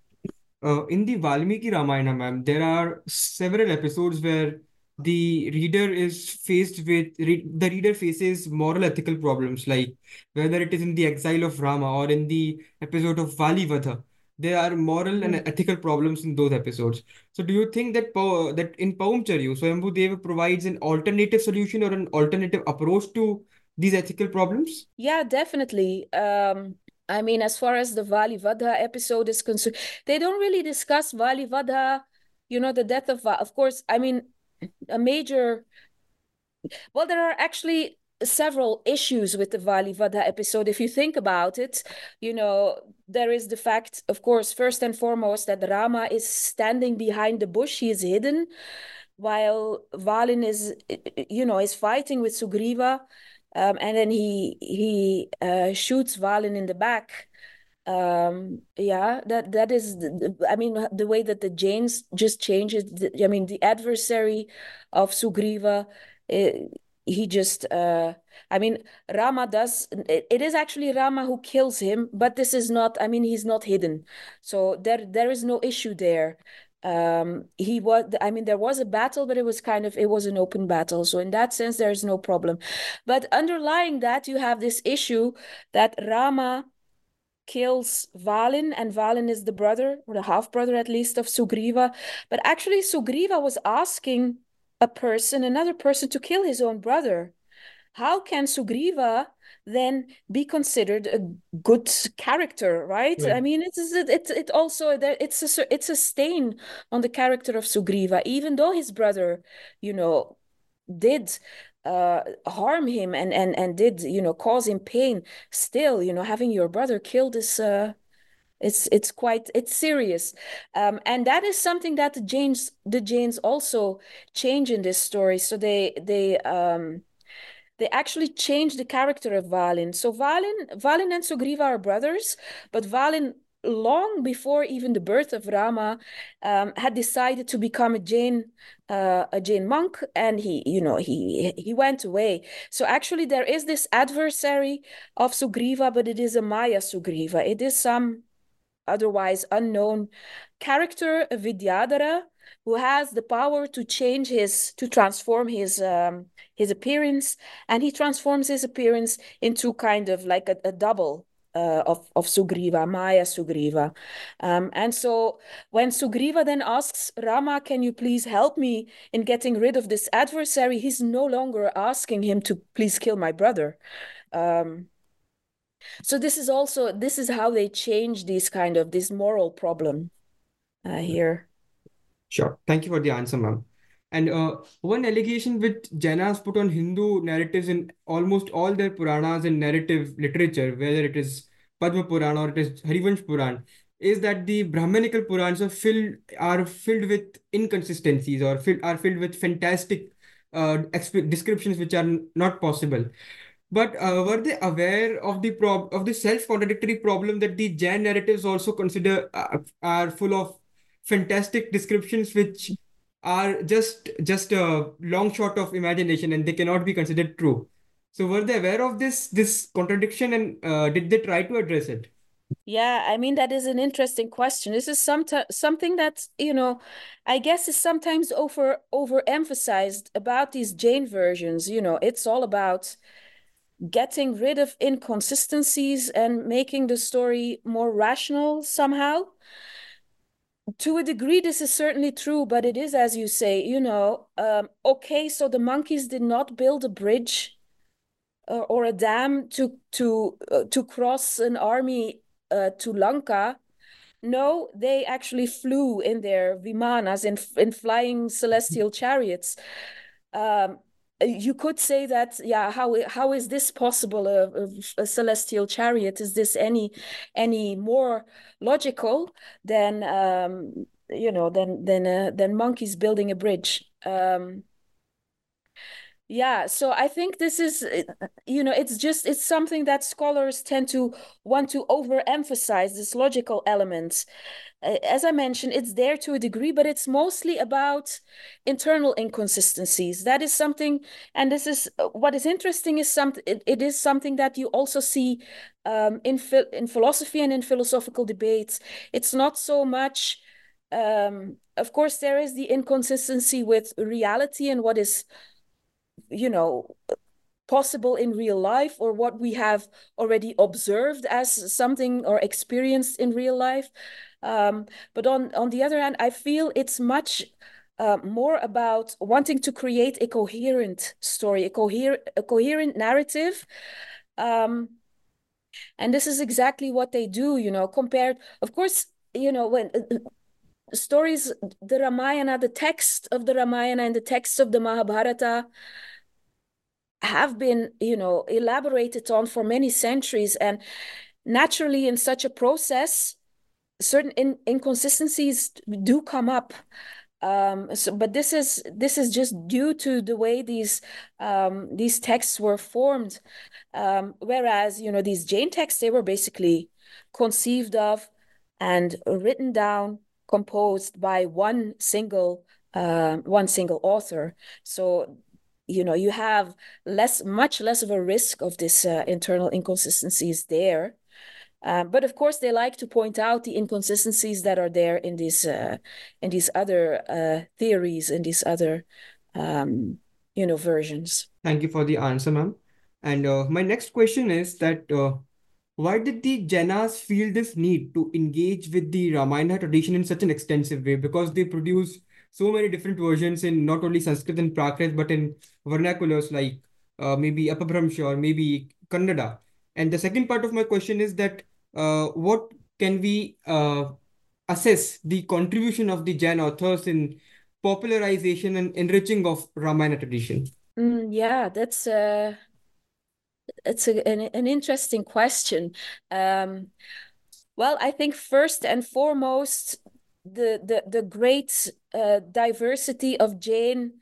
Uh, in the Valmiki Ramayana, ma'am, there are several episodes where the reader is faced with re the reader faces moral ethical problems, like whether it is in the exile of Rama or in the episode of Valivadha. There are moral and Mm. ethical problems in those episodes. So, do you think that Pau- that in Paumcharyu, Swayambhu Deva provides an alternative solution or an alternative approach to these ethical problems? Yeah, definitely. Um, I mean, as far as the Valivada episode is concerned, they don't really discuss Valivada, you know, the death of, Va- of course, I mean, a major, well, there are actually several issues with the Valivada episode. If you think about it, you know, there is the fact, of course, first and foremost, that Rama is standing behind the bush, he is hidden, while Valin is, you know, is fighting with Sugriva, um, and then he he uh, shoots Valin in the back. Um, yeah, that that is, the, the- I mean, the way that the Jains just changes. The, I mean, the adversary of Sugriva, eh, he just, uh, I mean, Rama does. It, it is actually Rama who kills him, but this is not. I mean, he's not hidden, so there there is no issue there. Um, he was. I mean, there was a battle, but it was kind of it was an open battle. So in that sense, there is no problem. But underlying that, you have this issue that Rama kills Valin, and Valin is the brother, or the half brother at least, of Sugriva. But actually, Sugriva was asking a person, another person, to kill his own brother. How can Sugriva then be considered a good character, right? I Right. mean, it's it it, it also it's a it's a stain on the character of Sugriva, even though his brother, you know, did uh harm him and and and did, you know, cause him pain. Still, you know, having your brother killed is uh it's it's quite it's serious. Um, and that is something that the Jains the Jains also change in this story. So they they um they actually changed the character of Valin. So Valin, Valin and Sugriva are brothers, but Valin, long before even the birth of Rama, um, had decided to become a Jain, uh, a Jain monk, and he, you know, he he went away. So actually, there is this adversary of Sugriva, but it is a Maya Sugriva. It is some otherwise unknown character, a Vidyadhara, who has the power to change his, to transform his um, his appearance, and he transforms his appearance into kind of like a, a double uh, of of Sugriva, Maya Sugriva. Um, and so when Sugriva then asks Rama, "Can you please help me in getting rid of this adversary?" He's no longer asking him to please kill my brother. Um, so this is also this is how they change these kind of this moral problem uh, here. Sure. Thank you for the answer, ma'am. And uh, one allegation which Jainas put on Hindu narratives in almost all their Puranas and narrative literature, whether it is Padma Purana or it is Harivansh Puran, is that the Brahmanical Purans are filled are filled with inconsistencies or fill, are filled with fantastic uh, exp- descriptions which are n- not possible. But uh, were they aware of the prob of the self-contradictory problem that the Jain narratives also consider uh, are full of fantastic descriptions which are just just a long shot of imagination and they cannot be considered true. So were they aware of this this contradiction and uh, did they try to address it? Yeah, I mean, that is an interesting question. This is some something that, you know, I guess is sometimes over overemphasized about these Jain versions. You know, it's all about getting rid of inconsistencies and making the story more rational somehow. To a degree, this is certainly true, but it is, as you say, you know, um, okay, so the monkeys did not build a bridge uh, or a dam to to uh, to cross an army uh, to Lanka. No, they actually flew in their vimanas, in in flying celestial chariots. Um, you could say that, yeah, how how is this possible? A, a, a celestial chariot? Is this any any more logical than um, you know than than uh, than monkeys building a bridge? Um, yeah, so I think this is, uh, you know, it's just, it's something that scholars tend to want to overemphasize, this logical element. Uh, As I mentioned, it's there to a degree, but it's mostly about internal inconsistencies. That is something, and this is uh, what is interesting is something, it, it is something that you also see um, in, phi- in philosophy and in philosophical debates. It's not so much, um, of course, there is the inconsistency with reality and what is you know, possible in real life or what we have already observed as something or experienced in real life. Um, but on, on the other hand, I feel it's much uh, more about wanting to create a coherent story, a, coher a coherent narrative. Um, and this is exactly what they do, you know, compared, of course, you know, when uh, stories, the Ramayana, the text of the Ramayana and the text of the Mahabharata have been, you know, elaborated on for many centuries. And naturally, in such a process, certain in inconsistencies do come up. Um, so, but this is this is just due to the way these um, these texts were formed. Um, whereas, you know, these Jain texts, they were basically conceived of and written down, composed by one single uh, one single author. So, you know, you have less, much less of a risk of this uh, internal inconsistencies there. Um, but of course, they like to point out the inconsistencies that are there in these uh, in these other uh, theories, in these other um, you know versions. Thank you for the answer, ma'am. And uh, my next question is that uh, why did the Jainas feel this need to engage with the Ramayana tradition in such an extensive way? Because they produce so many different versions in not only Sanskrit and Prakrit, but in vernaculars like uh, maybe Apabhramsha or maybe Kannada. And the second part of my question is that uh, what can we uh, assess the contribution of the Jain authors in popularization and enriching of Ramayana tradition? Mm, yeah, that's uh, it's a, an, an interesting question. Um, well, I think first and foremost, the the the great uh, diversity of Jain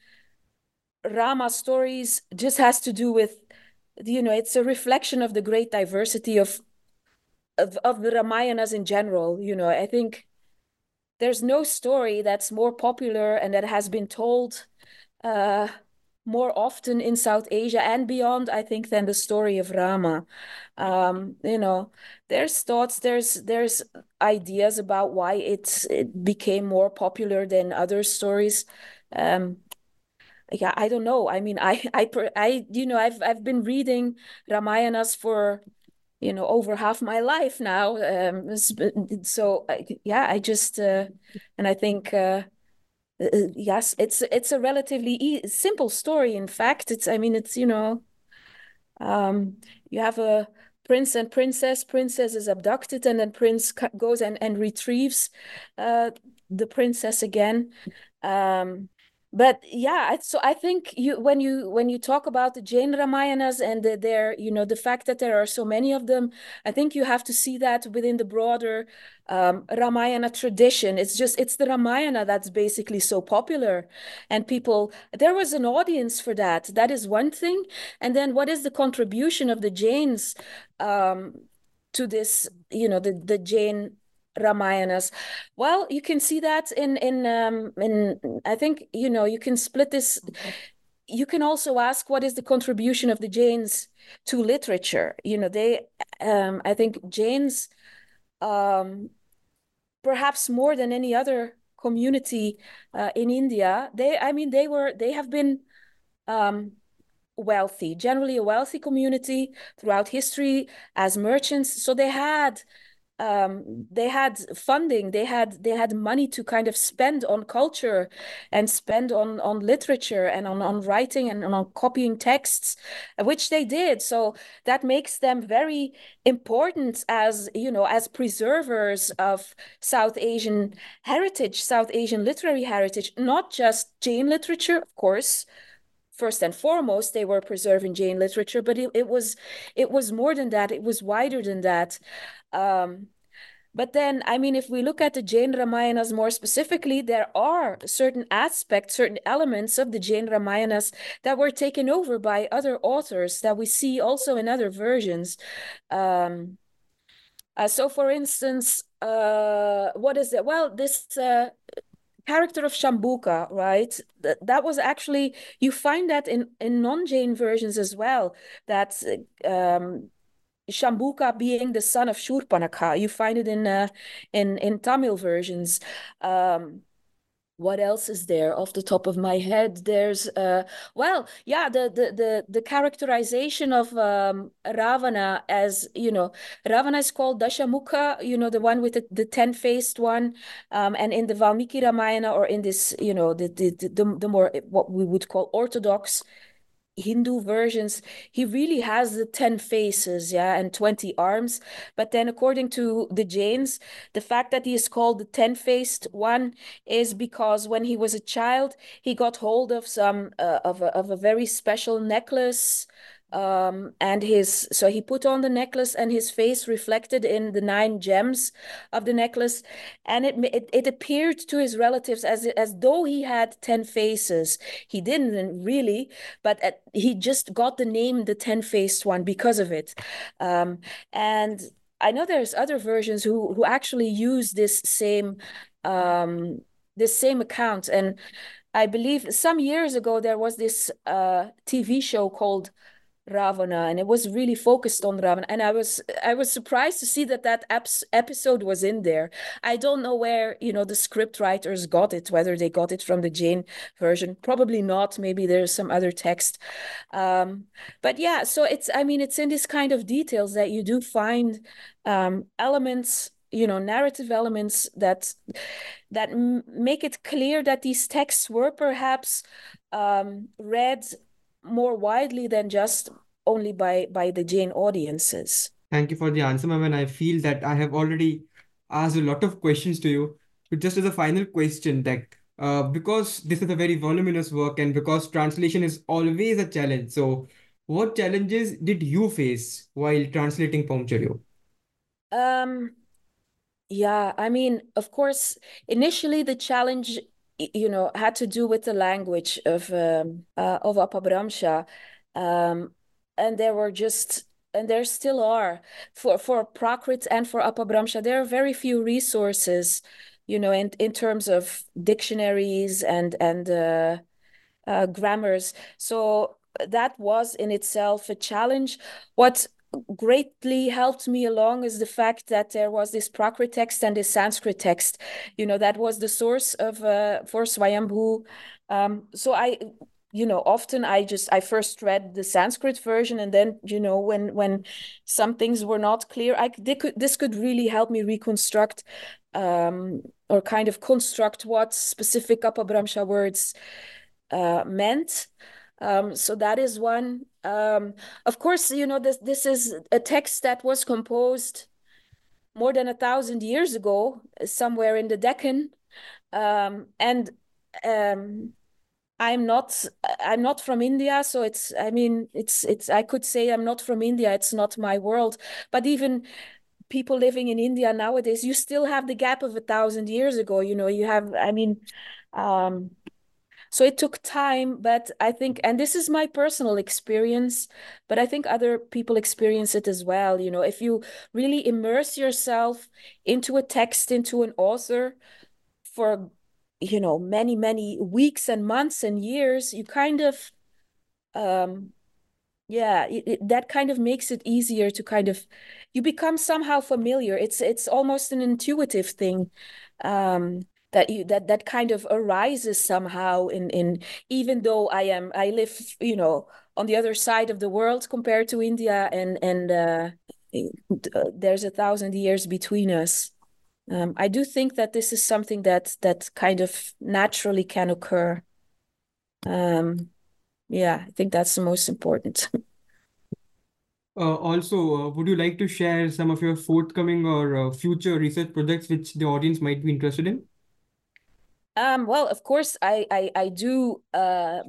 Rama stories just has to do with, you know, it's a reflection of the great diversity of of, of the Ramayanas in general. You know, I think there's no story that's more popular and that has been told uh, more often in South Asia and beyond, I think, than the story of Rama. Um, you know, there's thoughts, there's there's ideas about why it's it became more popular than other stories. Um, yeah, I don't know. I mean, I I I you know, I've I've been reading Ramayanas for you know over half my life now. Um, so I, yeah, I just uh, and I think. Uh, uh, yes, it's it's a relatively e simple story. In fact, it's I mean it's you know um, you have a prince and princess. Princess is abducted, and then prince goes and and retrieves uh, the princess again. Um, but yeah, I- so I think you when you when you talk about the Jain Ramayanas and the, their, you know, the fact that there are so many of them, I think you have to see that within the broader um, Ramayana tradition. It's just it's the Ramayana that's basically so popular, and people there was an audience for that. That is one thing, and then what is the contribution of the Jains um, to this? You know, the the Jain Ramayanas. Well, you can see that in in um in I think, you know, you can split this. You can also ask what is the contribution of the Jains to literature. You know, they um I think Jains um perhaps more than any other community uh, in India, they I mean they were they have been um wealthy, generally a wealthy community throughout history as merchants. So they had um, they had funding, they had they had money to kind of spend on culture and spend on on literature and on on writing and on copying texts, which they did. So that makes them very important as, you know, as preservers of South Asian heritage, South Asian literary heritage, not just Jain literature, of course. First and foremost, they were preserving Jain literature, but it, it was it was more than that. It was wider than that. Um, but then, I mean, if we look at the Jain Ramayanas more specifically, there are certain aspects, certain elements of the Jain Ramayanas that were taken over by other authors that we see also in other versions. Um, uh, so, for instance, uh, what is it? Well, this uh, character of Shambuka, right? That, that was actually, you find that in, in non-Jain versions as well, that um, Shambuka being the son of Shurpanakha. You find it in uh, in in Tamil versions. Um, what else is there off the top of my head? There's uh, well, yeah, the the the the characterization of um, Ravana as, you know, Ravana is called Dashamukha, you know, the one with the, the ten-faced one, um, and in the Valmiki Ramayana, or in this, you know, the the the, the more what we would call orthodox Hindu versions, he really has the ten faces, yeah, and twenty arms. But then, according to the Jains, the fact that he is called the ten-faced one is because when he was a child, he got hold of some uh, of a, of a very special necklace. Um, and his so he put on the necklace, and his face reflected in the nine gems of the necklace, and it it, it appeared to his relatives as as though he had ten faces. He didn't really, but at, he just got the name the ten-faced one because of it. Um, and I know there's other versions who who actually use this same um, this same account. And I believe some years ago there was this uh, T V show called Ravana, and it was really focused on Ravana. And I was I was surprised to see that that eps- episode was in there. I don't know where, you know, the script writers got it, whether they got it from the Jain version. Probably not. Maybe there's some other text. Um, but yeah, so it's I mean, it's in this kind of details that you do find um, elements, you know, narrative elements that that m- make it clear that these texts were perhaps um, read more widely than just only by by the Jain audiences. Thank you for the answer, ma'am. And I feel that I have already asked a lot of questions to you. But just as a final question, that uh, because this is a very voluminous work and because translation is always a challenge, so what challenges did you face while translating Paumchario? Um, yeah, I mean, of course, initially the challenge, y- you know, had to do with the language of um, uh, of Apabramsha, um, and there were just and there still are for for Prakrit and for Apabramsha. There are very few resources, you know, in in terms of dictionaries and and uh, uh, grammars. So that was in itself a challenge. What greatly helped me along is the fact that there was this Prakrit text and this Sanskrit text. You know, that was the source of uh, for Swayambhu. Um, so I, you know, often I just I first read the Sanskrit version, and then, you know, when when some things were not clear, I they could this could really help me reconstruct um, or kind of construct what specific Apabramsha words uh, meant. Um, so that is one. Um, of course, you know, this this is a text that was composed more than a thousand years ago, somewhere in the Deccan, um, and um, I'm not I'm not from India, so it's I mean it's it's I could say I'm not from India. It's not my world. But even people living in India nowadays, you still have the gap of a thousand years ago. You know, you have I mean, um, so it took time, but I think, and this is my personal experience, but I think other people experience it as well. You know, if you really immerse yourself into a text, into an author for, you know, many, many weeks and months and years, you kind of, um, yeah, it, it, that kind of makes it easier to kind of, you become somehow familiar. It's it's almost an intuitive thing. Um, that you that that kind of arises somehow in in even though I am I live, you know, on the other side of the world compared to India, and and uh, there's a thousand years between us. Um, I do think that this is something that that kind of naturally can occur. Um, yeah, I think that's the most important. Uh, also, uh, would you like to share some of your forthcoming or uh, future research projects which the audience might be interested in? Um, well, of course, I I, I do uh,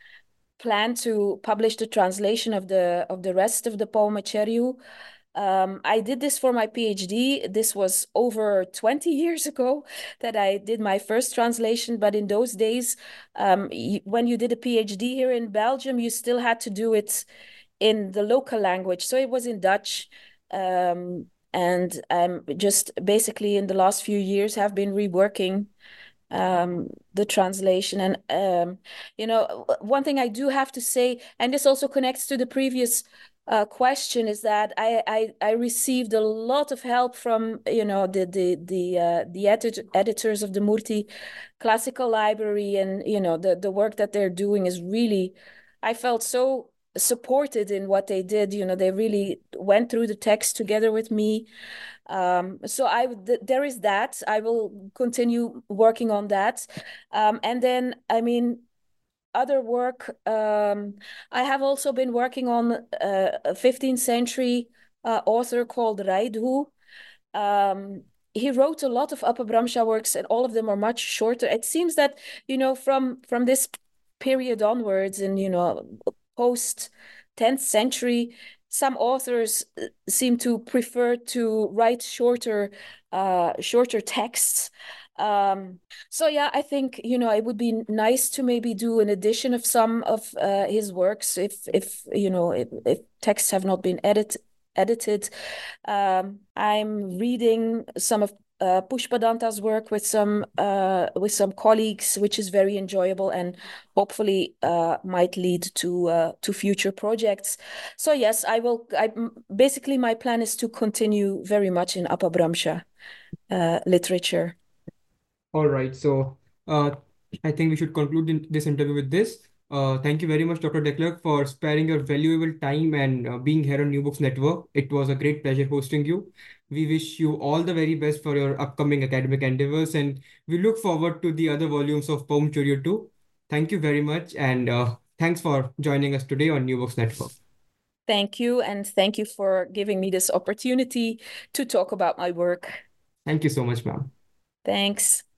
plan to publish the translation of the of the rest of the poem Echeriu. Um, I did this for my PhD. This was over twenty years ago that I did my first translation. But in those days, um, y when you did a PhD here in Belgium, you still had to do it in the local language. So it was in Dutch. Um, and um, just basically in the last few years have been reworking um, the translation. And, um, you know, one thing I do have to say, and this also connects to the previous uh, question, is that I, I, I received a lot of help from, you know, the the the uh, the edit editors of the Murti Classical Library, and, you know, the the work that they're doing is really, I felt so supported in what they did. You know, they really went through the text together with me. Um, so I th there is that. I will continue working on that. Um, and then, I mean, other work. Um, I have also been working on uh, a fifteenth century uh, author called Raidhu. Um, he wrote a lot of Apabramsha works, and all of them are much shorter. It seems that, you know, from from this period onwards, and, you know, post tenth century, some authors uh, seem to prefer to write shorter uh, shorter texts. Um, so yeah, I think, you know, it would be nice to maybe do an edition of some of uh, his works if if you know, if, if texts have not been edit edited. Um, I'm reading some of uh, Pushpadanta's work with some uh, with some colleagues, which is very enjoyable and hopefully uh, might lead to uh, to future projects. So yes, I will. I, basically, my plan is to continue very much in Apabramsha uh, literature. All right. So uh, I think we should conclude in this interview with this. Uh, thank you very much, Doctor Declercq, for sparing your valuable time and uh, being here on New Books Network. It was a great pleasure hosting you. We wish you all the very best for your upcoming academic endeavors, and we look forward to the other volumes of Poem Curio too. Thank you very much, and uh, thanks for joining us today on New Books Network. Thank you, and thank you for giving me this opportunity to talk about my work. Thank you so much, ma'am. Thanks.